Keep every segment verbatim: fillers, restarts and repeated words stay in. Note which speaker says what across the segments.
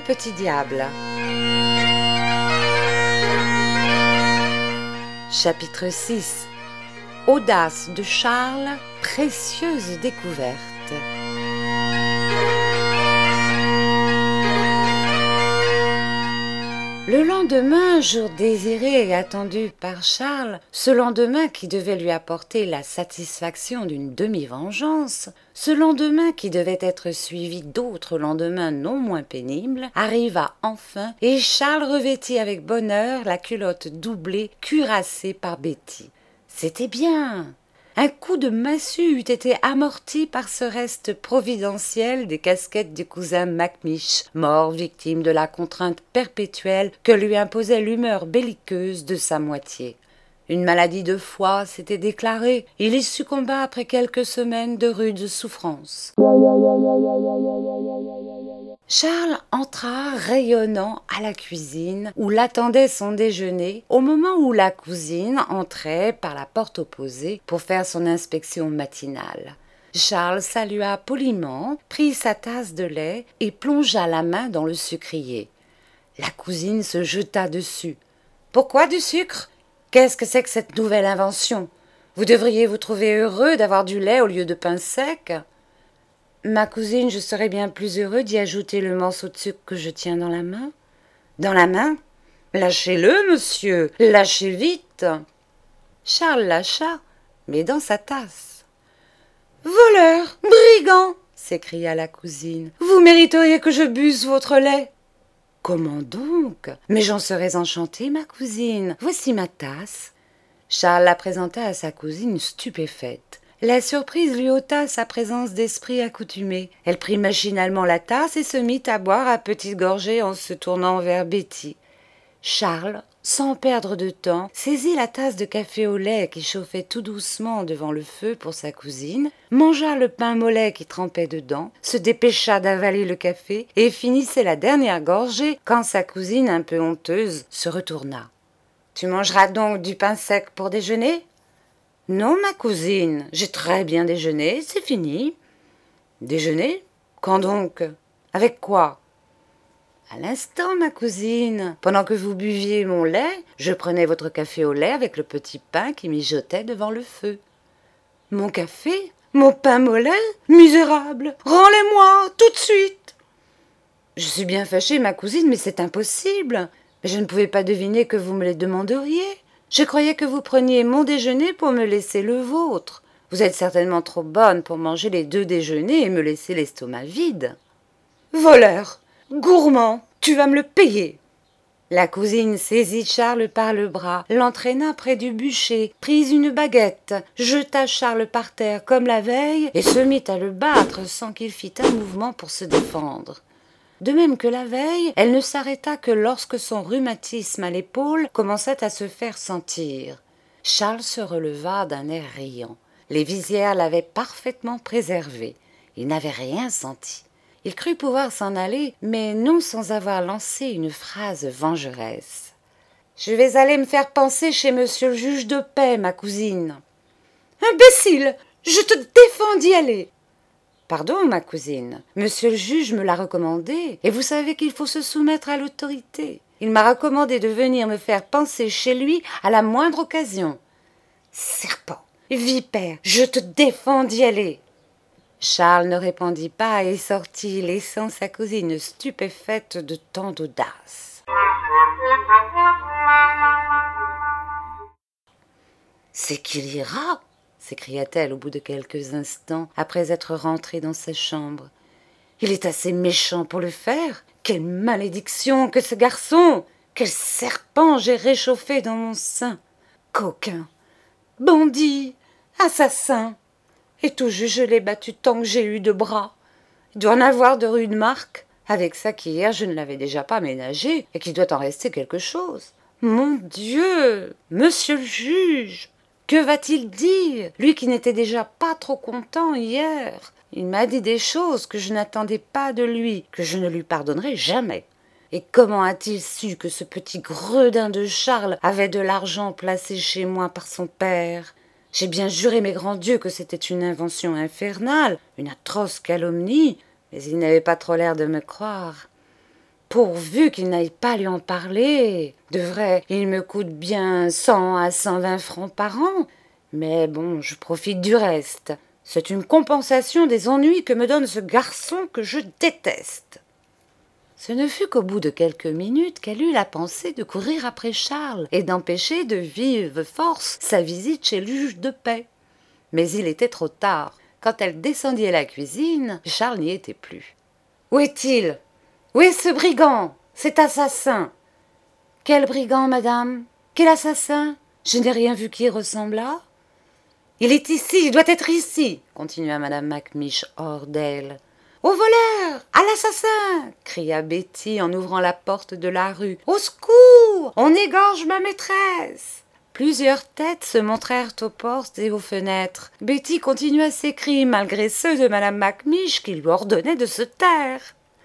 Speaker 1: petit diable. Chapitre six. Audace de Charles, précieuse découverte. Le lendemain, jour désiré et attendu par Charles, ce lendemain qui devait lui apporter la satisfaction d'une demi-vengeance, ce lendemain qui devait être suivi d'autres lendemains non moins pénibles, arriva enfin et Charles revêtit avec bonheur la culotte doublée cuirassée par Betty. C'était bien. Un coup de massue eût été amorti par ce reste providentiel des casquettes du cousin Macmish, mort victime de la contrainte perpétuelle que lui imposait l'humeur belliqueuse de sa moitié. Une maladie de foie s'était déclarée. Il y succomba après quelques semaines de rudes souffrances. Charles entra rayonnant à la cuisine où l'attendait son déjeuner au moment où la cousine entrait par la porte opposée pour faire son inspection matinale. Charles salua poliment, prit sa tasse de lait et plongea la main dans le sucrier. La cousine se jeta dessus. « Pourquoi du sucre ? Qu'est-ce que c'est que cette nouvelle invention ? Vous devriez vous trouver heureux d'avoir du lait au lieu de pain sec. » Ma cousine, je serais bien plus heureux d'y ajouter le morceau de sucre que je tiens dans la main. Dans la main ? Lâchez-le, monsieur, lâchez vite. Charles lâcha, mais dans sa tasse. Voleur, brigand, s'écria la cousine. Vous mériteriez que je busse votre lait. Comment donc ? Mais j'en serais enchantée, ma cousine. Voici ma tasse. Charles la présenta à sa cousine stupéfaite. La surprise lui ôta sa présence d'esprit accoutumée. Elle prit machinalement la tasse et se mit à boire à petites gorgées en se tournant vers Betty. Charles, sans perdre de temps, saisit la tasse de café au lait qui chauffait tout doucement devant le feu pour sa cousine, mangea le pain mollet qui trempait dedans, se dépêcha d'avaler le café et finissait la dernière gorgée quand sa cousine, un peu honteuse, se retourna. « Tu mangeras donc du pain sec pour déjeuner ?» « Non, ma cousine, j'ai très bien déjeuné, c'est fini. »« Déjeuner ? Quand donc ? Avec quoi ?»« À l'instant, ma cousine. Pendant que vous buviez mon lait, je prenais votre café au lait avec le petit pain qui mijotait devant le feu. »« Mon café ? Mon pain mollet ? Misérable ! Rends-les-moi, tout de suite !»« Je suis bien fâchée, ma cousine, mais c'est impossible. Je ne pouvais pas deviner que vous me les demanderiez. Je croyais que vous preniez mon déjeuner pour me laisser le vôtre. Vous êtes certainement trop bonne pour manger les deux déjeuners et me laisser l'estomac vide. »« Voleur, gourmand, tu vas me le payer !» La cousine saisit Charles par le bras, l'entraîna près du bûcher, prit une baguette, jeta Charles par terre comme la veille et se mit à le battre sans qu'il fît un mouvement pour se défendre. De même que la veille, elle ne s'arrêta que lorsque son rhumatisme à l'épaule commençait à se faire sentir. Charles se releva d'un air riant. Les visières l'avaient parfaitement préservé. Il n'avait rien senti. Il crut pouvoir s'en aller, mais non sans avoir lancé une phrase vengeresse. « Je vais aller me faire panser chez monsieur le juge de paix, ma cousine. »« Imbécile, je te défends d'y aller. » Pardon, ma cousine, monsieur le juge me l'a recommandé, et vous savez qu'il faut se soumettre à l'autorité. Il m'a recommandé de venir me faire panser chez lui à la moindre occasion. Serpent, vipère, je te défends d'y aller. Charles ne répondit pas et sortit, laissant sa cousine stupéfaite de tant d'audace. C'est qu'il ira, s'écria-t-elle au bout de quelques instants, après être rentrée dans sa chambre. Il est assez méchant pour le faire. Quelle malédiction que ce garçon! Quel serpent j'ai réchauffé dans mon sein! Coquin! Bandit! Assassin! Et tout juste je l'ai battu tant que j'ai eu de bras. Il doit en avoir de rudes marques, avec ça qu'hier je ne l'avais déjà pas ménagé, et qu'il doit en rester quelque chose. Mon Dieu! Monsieur le juge! Que va-t-il dire, lui qui n'était déjà pas trop content hier? Il m'a dit des choses que je n'attendais pas de lui, que je ne lui pardonnerai jamais. Et comment a-t-il su que ce petit gredin de Charles avait de l'argent placé chez moi par son père? J'ai bien juré mes grands dieux que c'était une invention infernale, une atroce calomnie, mais il n'avait pas trop l'air de me croire. Pourvu qu'il n'aille pas lui en parler. De vrai, il me coûte bien cent à cent vingt francs par an. Mais bon, je profite du reste. C'est une compensation des ennuis que me donne ce garçon que je déteste. Ce ne fut qu'au bout de quelques minutes qu'elle eut la pensée de courir après Charles et d'empêcher de vive force sa visite chez le juge de paix. Mais il était trop tard. Quand elle descendit à la cuisine, Charles n'y était plus. « Où est-il ? Où est ce brigand ? Cet assassin ?»« Quel brigand, madame ? Quel assassin ? Je n'ai rien vu qui y ressemblât. »« Il est ici, il doit être ici !» continua madame Macmiche hors d'elle. « Au voleur ! À l'assassin !» cria Betty en ouvrant la porte de la rue. « Au secours ! On égorge ma maîtresse !» Plusieurs têtes se montrèrent aux portes et aux fenêtres. Betty continua ses cris malgré ceux de madame Macmiche qui lui ordonnait de se taire.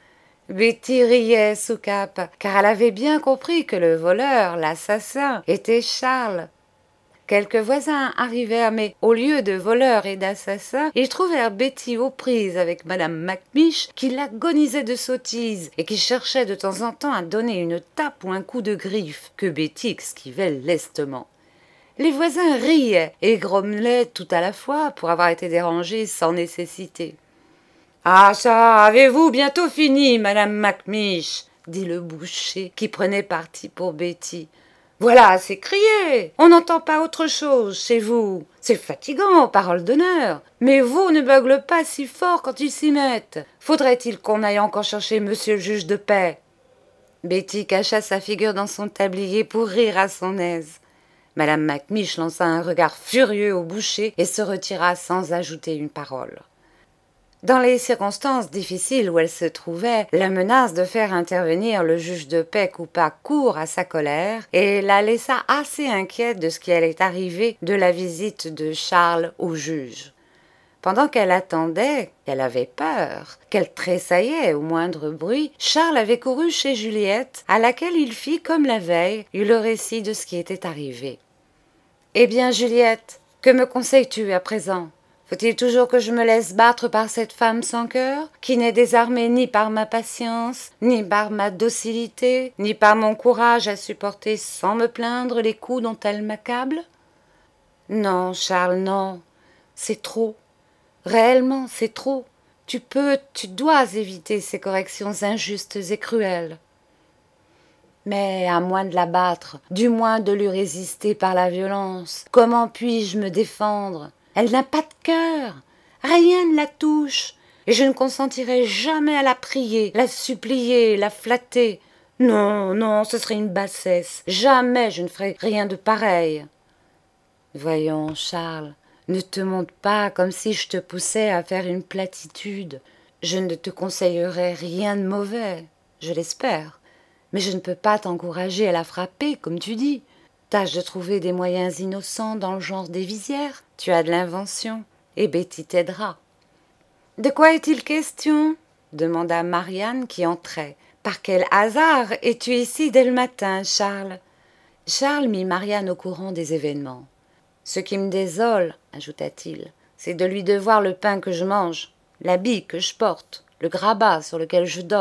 Speaker 1: Betty riait sous cape, car elle avait bien compris que le voleur, l'assassin, était Charles. Quelques voisins arrivèrent, mais au lieu de voleurs et d'assassins, ils trouvèrent Betty aux prises avec madame Macmiche, qui l'agonisait de sottises et qui cherchait de temps en temps à donner une tape ou un coup de griffe, que Betty esquivait lestement. Les voisins riaient et grommelaient tout à la fois pour avoir été dérangés sans nécessité. « Ah ça, avez-vous bientôt fini, madame Macmiche ?» dit le boucher, qui prenait parti pour Betty. « Voilà, c'est crié. On n'entend pas autre chose chez vous. C'est fatigant, parole d'honneur. Mais vous ne beuglez pas si fort quand ils s'y mettent. Faudrait-il qu'on aille encore chercher monsieur le juge de paix ?» Betty cacha sa figure dans son tablier pour rire à son aise. Madame Macmiche lança un regard furieux au boucher et se retira sans ajouter une parole. Dans les circonstances difficiles où elle se trouvait, la menace de faire intervenir le juge de paix coupa court à sa colère et la laissa assez inquiète de ce qui allait arriver de la visite de Charles au juge. Pendant qu'elle attendait, qu'elle avait peur, qu'elle tressaillait au moindre bruit, Charles avait couru chez Juliette, à laquelle il fit, comme la veille, eut le récit de ce qui était arrivé. « Eh bien, Juliette, que me conseilles-tu à présent ? Faut-il toujours que je me laisse battre par cette femme sans cœur, qui n'est désarmée ni par ma patience, ni par ma docilité, ni par mon courage à supporter sans me plaindre les coups dont elle m'accable ? Non, Charles, non, c'est trop. Réellement, c'est trop. Tu peux, tu dois éviter ces corrections injustes et cruelles. Mais à moins de la battre, du moins de lui résister par la violence, comment puis-je me défendre ? Elle n'a pas de cœur, rien ne la touche, et je ne consentirai jamais à la prier, la supplier, la flatter. Non, non, ce serait une bassesse, jamais je ne ferai rien de pareil. Voyons, Charles, ne te montre pas comme si je te poussais à faire une platitude. Je ne te conseillerais rien de mauvais, je l'espère, mais je ne peux pas t'encourager à la frapper, comme tu dis. Tâche de trouver des moyens innocents dans le genre des visières. Tu as de l'invention, et Betty t'aidera. « De quoi est-il question ?» demanda Marianne qui entrait. « Par quel hasard es-tu ici dès le matin, Charles ?» Charles mit Marianne au courant des événements. « Ce qui me désole, ajouta-t-il, c'est de lui devoir le pain que je mange, l'habit que je porte, le grabat sur lequel je dors. »«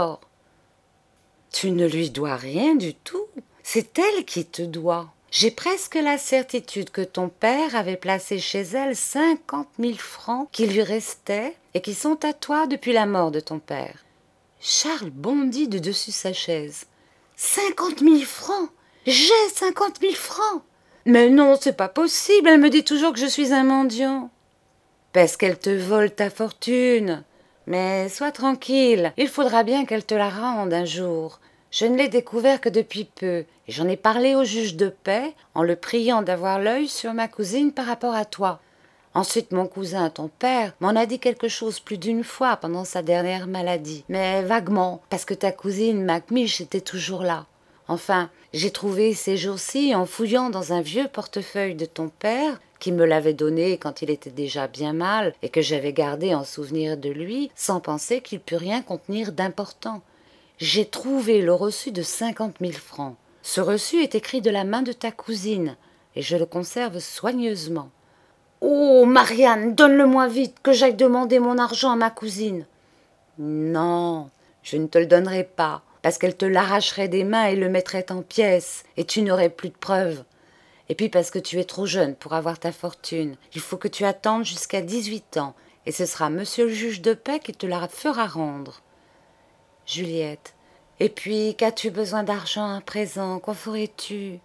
Speaker 1: Tu ne lui dois rien du tout, c'est elle qui te doit. » J'ai presque la certitude que ton père avait placé chez elle cinquante mille francs qui lui restaient et qui sont à toi depuis la mort de ton père. Charles bondit de dessus sa chaise. Cinquante mille francs! J'ai cinquante mille francs! Mais non, c'est pas possible, elle me dit toujours que je suis un mendiant. Parce qu'elle te vole ta fortune. Mais sois tranquille, il faudra bien qu'elle te la rende un jour. Je ne l'ai découvert que depuis peu, et j'en ai parlé au juge de paix en le priant d'avoir l'œil sur ma cousine par rapport à toi. Ensuite, mon cousin, ton père, m'en a dit quelque chose plus d'une fois pendant sa dernière maladie, mais vaguement, parce que ta cousine Macmiche était toujours là. Enfin, j'ai trouvé ces jours-ci, en fouillant dans un vieux portefeuille de ton père, qui me l'avait donné quand il était déjà bien mal, et que j'avais gardé en souvenir de lui, sans penser qu'il pût rien contenir d'important. J'ai trouvé le reçu de cinquante mille francs. Ce reçu est écrit de la main de ta cousine, et je le conserve soigneusement. « Oh, Marianne, donne-le-moi vite, que j'aille demander mon argent à ma cousine. »« Non, je ne te le donnerai pas, parce qu'elle te l'arracherait des mains et le mettrait en pièces, et tu n'aurais plus de preuves. Et puis parce que tu es trop jeune pour avoir ta fortune. Il faut que tu attendes jusqu'à dix-huit ans, et ce sera monsieur le juge de paix qui te la fera rendre. Juliette. Et puis, qu'as-tu besoin d'argent à présent? Qu'en ferais-tu?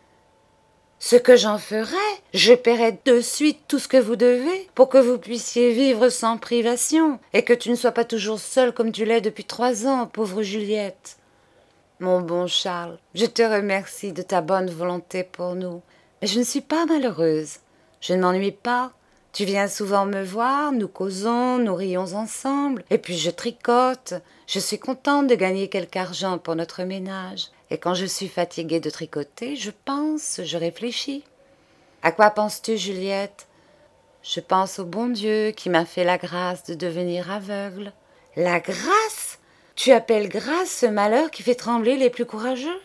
Speaker 1: Ce que j'en ferai, je paierai de suite tout ce que vous devez pour que vous puissiez vivre sans privation et que tu ne sois pas toujours seule comme tu l'es depuis trois ans, pauvre Juliette. Mon bon Charles, je te remercie de ta bonne volonté pour nous, mais je ne suis pas malheureuse. Je ne m'ennuie pas. Tu viens souvent me voir, nous causons, nous rions ensemble, et puis je tricote. Je suis contente de gagner quelque argent pour notre ménage. Et quand je suis fatiguée de tricoter, je pense, je réfléchis. À quoi penses-tu, Juliette? Je pense au bon Dieu qui m'a fait la grâce de devenir aveugle. La grâce? Tu appelles grâce ce malheur qui fait trembler les plus courageux?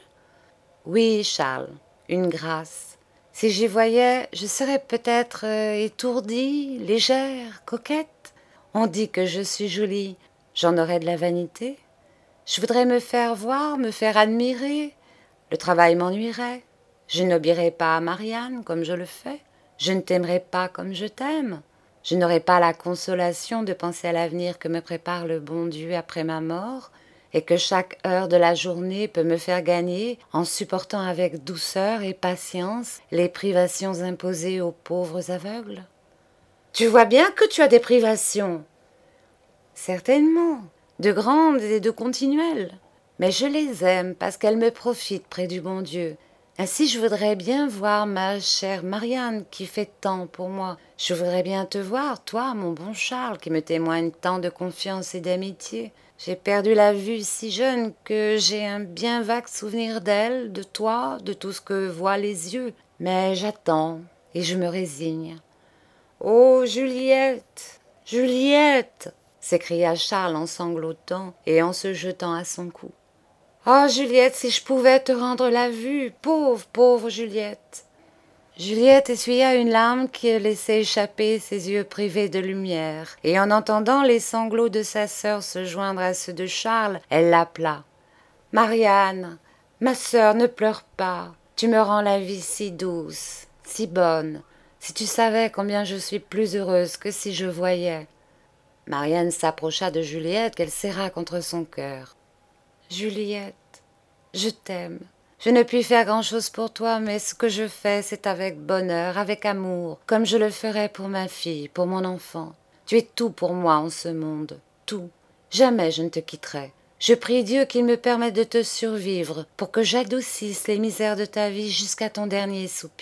Speaker 1: Oui, Charles, une grâce. Si j'y voyais, je serais peut-être euh, étourdie, légère, coquette. On dit que je suis jolie, j'en aurais de la vanité. Je voudrais me faire voir, me faire admirer. Le travail m'ennuierait. Je n'obéirais pas à Marianne comme je le fais. Je ne t'aimerais pas comme je t'aime. Je n'aurais pas la consolation de penser à l'avenir que me prépare le bon Dieu après ma mort, et que chaque heure de la journée peut me faire gagner en supportant avec douceur et patience les privations imposées aux pauvres aveugles. Tu vois bien que tu as des privations. Certainement, de grandes et de continuelles, mais je les aime parce qu'elles me profitent près du bon Dieu. Ainsi je voudrais bien voir ma chère Marianne qui fait tant pour moi. Je voudrais bien te voir, toi, mon bon Charles, qui me témoigne tant de confiance et d'amitié. J'ai perdu la vue si jeune que j'ai un bien vague souvenir d'elle, de toi, de tout ce que voient les yeux. Mais j'attends et je me résigne. « Oh, Juliette, Juliette !» s'écria Charles en sanglotant et en se jetant à son cou. « Oh, Juliette, si je pouvais te rendre la vue, pauvre, pauvre Juliette !» Juliette essuya une larme qui laissait échapper ses yeux privés de lumière, et en entendant les sanglots de sa sœur se joindre à ceux de Charles, elle l'appela. « Marianne, ma sœur, ne pleure pas, tu me rends la vie si douce, si bonne. Si tu savais combien je suis plus heureuse que si je voyais. » Marianne s'approcha de Juliette qu'elle serra contre son cœur. « Juliette, je t'aime. Je ne puis faire grand-chose pour toi, mais ce que je fais, c'est avec bonheur, avec amour, comme je le ferais pour ma fille, pour mon enfant. Tu es tout pour moi en ce monde, tout. Jamais je ne te quitterai. Je prie Dieu qu'il me permette de te survivre, pour que j'adoucisse les misères de ta vie jusqu'à ton dernier soupir. »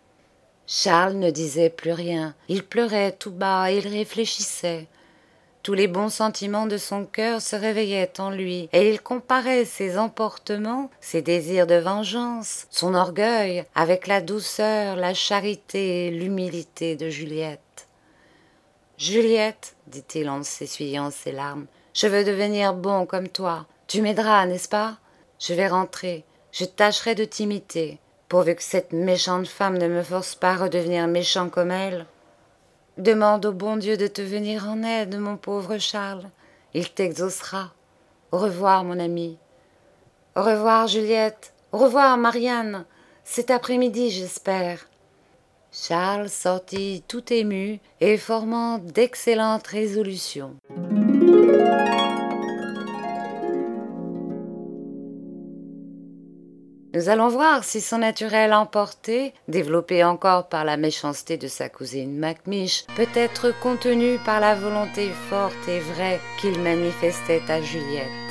Speaker 1: Charles ne disait plus rien. Il pleurait tout bas et il réfléchissait. Tous les bons sentiments de son cœur se réveillaient en lui, et il comparait ses emportements, ses désirs de vengeance, son orgueil, avec la douceur, la charité et l'humilité de Juliette. « Juliette, dit-il en s'essuyant ses larmes, je veux devenir bon comme toi. Tu m'aideras, n'est-ce pas? Je vais rentrer, je tâcherai de t'imiter, pourvu que cette méchante femme ne me force pas à redevenir méchant comme elle. » Demande au bon Dieu de te venir en aide, mon pauvre Charles. Il t'exaucera. Au revoir, mon ami. Au revoir, Juliette. Au revoir, Marianne. Cet après-midi, j'espère. Charles sortit tout ému et formant d'excellentes résolutions. Nous allons voir si son naturel emporté, développé encore par la méchanceté de sa cousine Macmiche, peut être contenu par la volonté forte et vraie qu'il manifestait à Juliette.